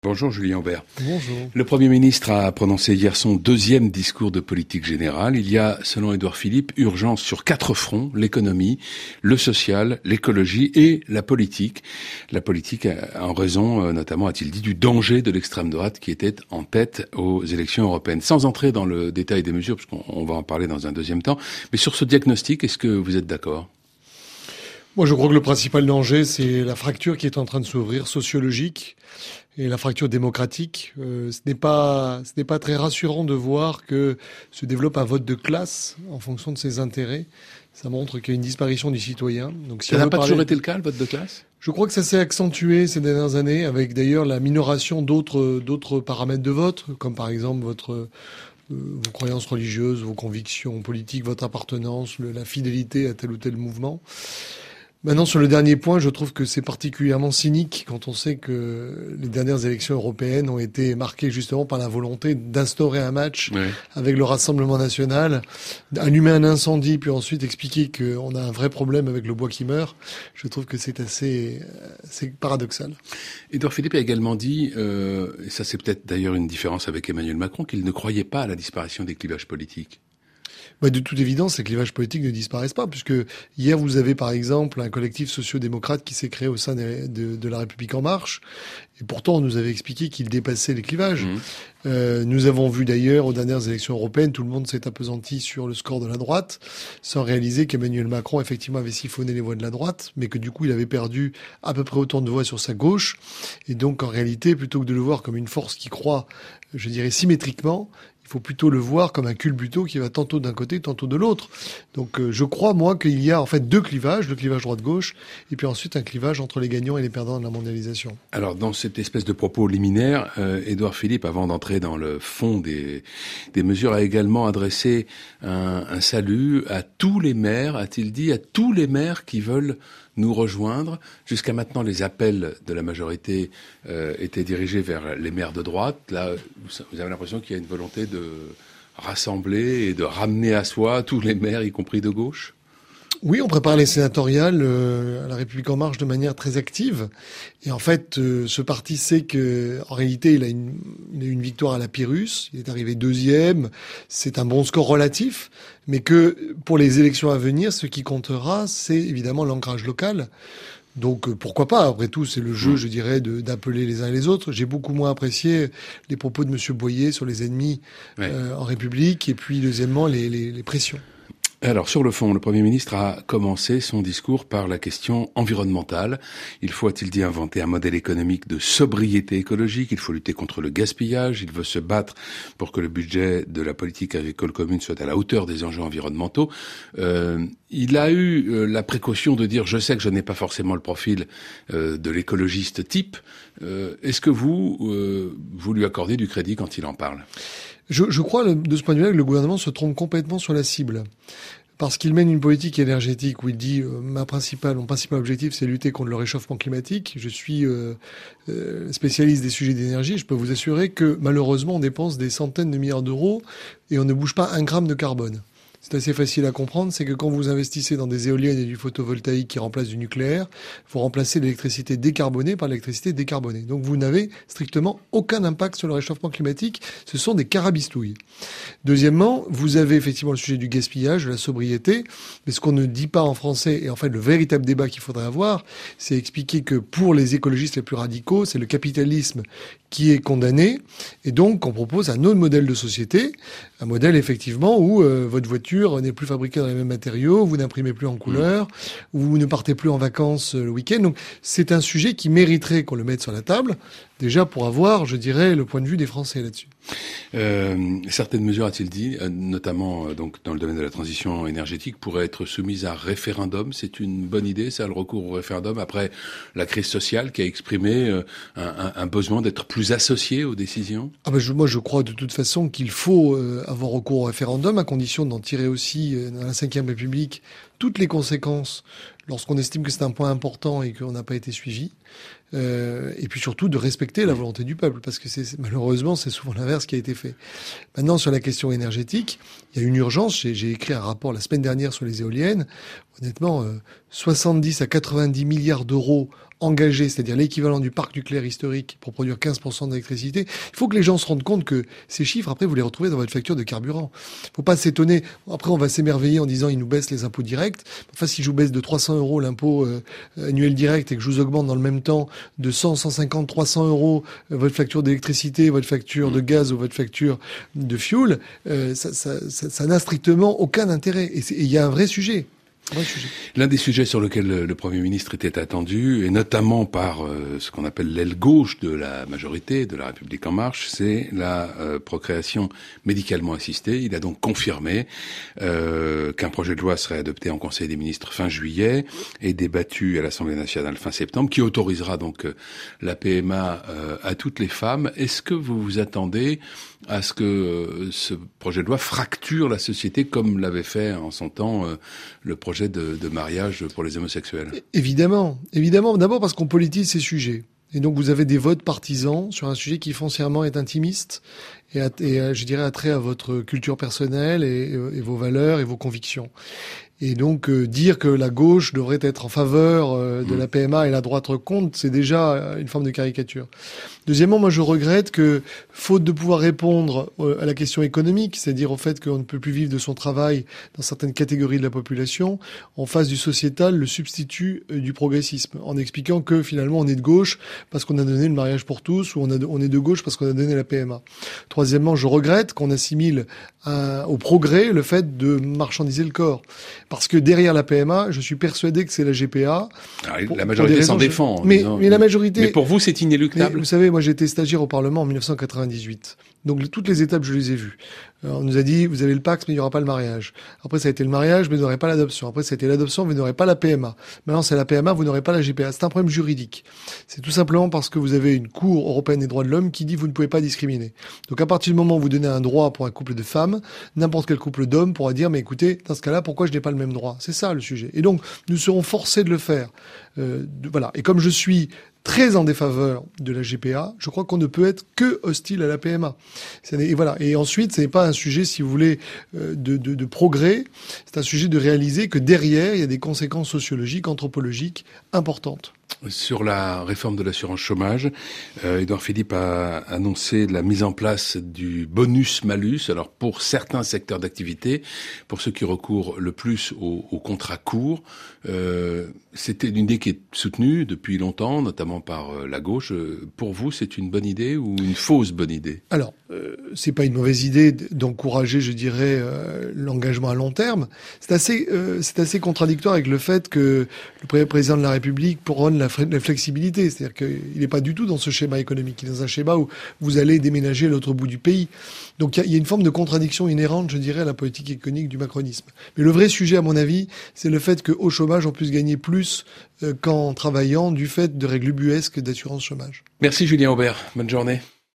Bonjour Julien Aubert. Bonjour. Le Premier ministre a prononcé hier son deuxième discours de politique générale. Il y a, selon Édouard Philippe, urgence sur 4 fronts: l'économie, le social, l'écologie et la politique. La politique en raison, notamment, a-t-il dit, du danger de l'extrême droite qui était en tête aux élections européennes. Sans entrer dans le détail des mesures, parce qu'on va en parler dans un deuxième temps, mais sur ce diagnostic, est-ce que vous êtes d'accord ? Moi, je crois que le principal danger, c'est la fracture qui est en train de s'ouvrir, sociologique, et la fracture démocratique. Ce n'est pas très rassurant de voir que se développe un vote de classe en fonction de ses intérêts. Ça montre qu'il y a une disparition du citoyen. Donc, si ça n'a pas toujours été le cas, le vote de classe ? Je crois que ça s'est accentué ces dernières années, avec d'ailleurs la minoration d'autres paramètres de vote, comme par exemple vos croyances religieuses, vos convictions politiques, votre appartenance, la fidélité à tel ou tel mouvement. Maintenant, sur le dernier point, je trouve que c'est particulièrement cynique quand on sait que les dernières élections européennes ont été marquées justement par la volonté d'instaurer un match avec le Rassemblement national, allumer un incendie, puis ensuite expliquer qu'on a un vrai problème avec le bois qui meurt. Je trouve que c'est paradoxal. Édouard Philippe a également dit, et ça c'est peut-être d'ailleurs une différence avec Emmanuel Macron, qu'il ne croyait pas à la disparition des clivages politiques. De toute évidence, ces clivages politiques ne disparaissent pas, puisque hier, vous avez par exemple un collectif socio-démocrate qui s'est créé au sein de La République En Marche, et pourtant on nous avait expliqué qu'il dépassait les clivages. Nous avons vu d'ailleurs aux dernières élections européennes, tout le monde s'est appesanti sur le score de la droite, sans réaliser qu'Emmanuel Macron effectivement avait siphonné les voix de la droite, mais que du coup il avait perdu à peu près autant de voix sur sa gauche, et donc en réalité, plutôt que de le voir comme une force qui croît, je dirais symétriquement, il faut plutôt le voir comme un culbuto qui va tantôt d'un côté, tantôt de l'autre. Donc je crois, moi, qu'il y a en fait 2 clivages, le clivage droite-gauche, et puis ensuite un clivage entre les gagnants et les perdants de la mondialisation. Alors dans cette espèce de propos liminaire, Édouard Philippe, avant d'entrer dans le fond des mesures, a également adressé un salut à tous les maires, a-t-il dit, à tous les maires qui veulent nous rejoindre. Jusqu'à maintenant, les appels de la majorité étaient dirigés vers les maires de droite. Là, vous avez l'impression qu'il y a une volonté de rassembler et de ramener à soi tous les maires, y compris de gauche ? Oui, on prépare les sénatoriales à La République En Marche de manière très active. Et en fait, ce parti sait que, en réalité, il a eu une victoire à la Pyrrhus. Il est arrivé 2e. C'est un bon score relatif. Mais que, pour les élections à venir, ce qui comptera, c'est évidemment l'ancrage local. Donc pourquoi pas, après tout c'est le jeu, je dirais, d'appeler les uns et les autres. J'ai beaucoup moins apprécié les propos de Monsieur Boyer sur les ennemis en République, et puis deuxièmement les pressions. Alors, sur le fond, le Premier ministre a commencé son discours par la question environnementale. Il faut, a-t-il dit, inventer un modèle économique de sobriété écologique. Il faut lutter contre le gaspillage. Il veut se battre pour que le budget de la politique agricole commune soit à la hauteur des enjeux environnementaux. Il a eu la précaution de dire « Je sais que je n'ai pas forcément le profil de l'écologiste type ». Est-ce que vous lui accordez du crédit quand il en parle ? Je crois, de ce point de vue-là, que le gouvernement se trompe complètement sur la cible. Parce qu'il mène une politique énergétique où il dit mon principal objectif, c'est lutter contre le réchauffement climatique. Je suis spécialiste des sujets d'énergie. Je peux vous assurer que, malheureusement, on dépense des centaines de milliards d'euros et on ne bouge pas 1 gramme de carbone. C'est assez facile à comprendre, c'est que quand vous investissez dans des éoliennes et du photovoltaïque qui remplacent du nucléaire, vous remplacez l'électricité décarbonée par l'électricité décarbonée. Donc vous n'avez strictement aucun impact sur le réchauffement climatique, ce sont des carabistouilles. Deuxièmement, vous avez effectivement le sujet du gaspillage, de la sobriété, mais ce qu'on ne dit pas en français, et en fait le véritable débat qu'il faudrait avoir, c'est expliquer que pour les écologistes les plus radicaux, c'est le capitalisme qui est condamné, et donc on propose un autre modèle de société, un modèle effectivement où votre voiture n'est plus fabriquée dans les mêmes matériaux, vous n'imprimez plus en couleur, vous ne partez plus en vacances le week-end. Donc c'est un sujet qui mériterait qu'on le mette sur la table, déjà pour avoir, je dirais, le point de vue des Français là-dessus. Certaines mesures, a-t-il dit, notamment donc dans le domaine de la transition énergétique, pourraient être soumises à référendum. C'est une bonne idée, ça, le recours au référendum, après la crise sociale qui a exprimé un besoin d'être plus associé aux décisions? Moi, je crois de toute façon qu'il faut avoir recours au référendum, à condition d'en tirer aussi, dans la Ve République, toutes les conséquences lorsqu'on estime que c'est un point important et qu'on n'a pas été suivi. Et puis surtout de respecter la volonté du peuple, parce que malheureusement c'est souvent l'inverse qui a été fait. Maintenant, sur la question énergétique, il y a une urgence. J'ai écrit un rapport la semaine dernière sur les éoliennes. Honnêtement, 70 à 90 milliards d'euros engagé, c'est-à-dire l'équivalent du parc nucléaire historique pour produire 15% d'électricité, il faut que les gens se rendent compte que ces chiffres, après, vous les retrouvez dans votre facture de carburant. Faut pas s'étonner. Après, on va s'émerveiller en disant, ils nous baissent les impôts directs. Enfin, si je vous baisse de 300 € l'impôt annuel direct et que je vous augmente dans le même temps de 100, 150, 300 € votre facture d'électricité, votre facture de gaz ou votre facture de fuel, ça n'a strictement aucun intérêt. Et il y a un vrai sujet. L'un des sujets sur lequel le Premier ministre était attendu, et notamment par ce qu'on appelle l'aile gauche de la majorité de La République En Marche, c'est la procréation médicalement assistée. Il a donc confirmé qu'un projet de loi serait adopté en Conseil des ministres fin juillet et débattu à l'Assemblée nationale fin septembre, qui autorisera donc la PMA à toutes les femmes. Est-ce que vous vous attendez à ce que ce projet de loi fracture la société comme l'avait fait en son temps le projet de mariage pour les homosexuels? Évidemment. D'abord parce qu'on politise ces sujets. Et donc vous avez des votes partisans sur un sujet qui foncièrement est intimiste et je dirais attrait à votre culture personnelle et vos valeurs et vos convictions. Et donc dire que la gauche devrait être en faveur de la PMA et la droite contre, c'est déjà une forme de caricature. Deuxièmement, moi je regrette que, faute de pouvoir répondre à la question économique, c'est-à-dire au fait qu'on ne peut plus vivre de son travail dans certaines catégories de la population, on fasse du sociétal le substitut du progressisme, en expliquant que finalement on est de gauche parce qu'on a donné le mariage pour tous, ou on est de gauche parce qu'on a donné la PMA. Troisièmement, je regrette qu'on assimile au progrès le fait de marchandiser le corps. Parce que derrière la PMA, je suis persuadé que c'est la GPA. La majorité s'en défend. Mais la majorité... Mais pour vous, c'est inéluctable. Vous savez, moi j'étais stagiaire au Parlement en 1998. Donc toutes les étapes, je les ai vues. On nous a dit, vous avez le Pacs, mais il n'y aura pas le mariage. Après, ça a été le mariage, mais vous n'aurez pas l'adoption. Après, ça a été l'adoption, mais vous n'aurez pas la PMA. Maintenant, c'est la PMA, vous n'aurez pas la GPA. C'est un problème juridique. C'est tout simplement parce que vous avez une Cour européenne des droits de l'homme qui dit vous ne pouvez pas discriminer. Donc à partir du moment où vous donnez un droit pour un couple de femmes, n'importe quel couple d'hommes pourra dire, mais écoutez, dans ce cas-là, pourquoi je n'ai pas le même droit? C'est ça le sujet. Et donc, nous serons forcés de le faire. Voilà. Et comme je suis très en défaveur de la GPA, je crois qu'on ne peut être que hostile à la PMA. Et voilà. Et ensuite, ce n'est pas un sujet, si vous voulez, de progrès. C'est un sujet de réaliser que derrière, il y a des conséquences sociologiques, anthropologiques importantes. Sur la réforme de l'assurance chômage, Édouard Philippe a annoncé la mise en place du bonus-malus. Alors pour certains secteurs d'activité, pour ceux qui recourent le plus aux contrats courts, c'était une idée qui est soutenue depuis longtemps, notamment par la gauche. Pour vous, c'est une bonne idée ou une fausse bonne idée? Alors, c'est pas une mauvaise idée d'encourager, je dirais, l'engagement à long terme. C'est assez contradictoire avec le fait que le président de la République prône la flexibilité. C'est-à-dire qu'il n'est pas du tout dans ce schéma économique. Il est dans un schéma où vous allez déménager à l'autre bout du pays. Donc il y a une forme de contradiction inhérente, je dirais, à la politique économique du macronisme. Mais le vrai sujet, à mon avis, c'est le fait qu'au chômage, on puisse gagner plus qu'en travaillant du fait de règles ubuesques d'assurance chômage. Merci Julien Aubert. Bonne journée.